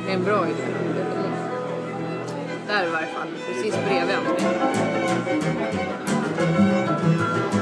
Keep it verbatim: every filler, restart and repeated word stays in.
Det är en bra idé. Där i varje fall. Precis bredvid Anton.